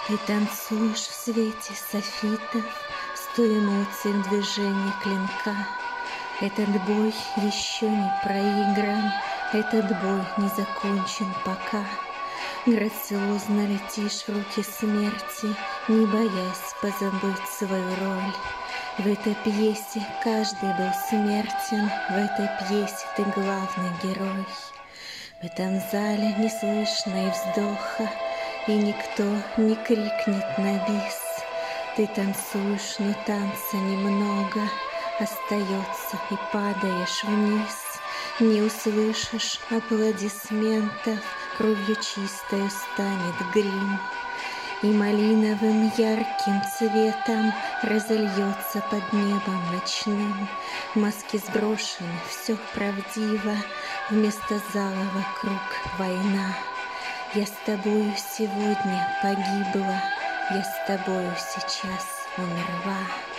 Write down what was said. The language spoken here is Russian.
Ты танцуешь в свете софитов с той эмоцией в движении клинка. Этот бой еще не проигран, этот бой не закончен пока. Грациозно летишь в руки смерти, не боясь позабыть свою роль. В этой пьесе каждый был смертен, в этой пьесе ты главный герой. В этом зале не слышно и вздоха, и никто не крикнет на бис. Ты танцуешь, но танца немного, остается и падаешь вниз. Не услышишь аплодисментов, кровью чистою станет грим. И малиновым ярким цветом разольется под небом ночным. Маски сброшены, все правдиво, вместо зала вокруг война. Я с тобою сегодня погибла, я с тобою сейчас умерла.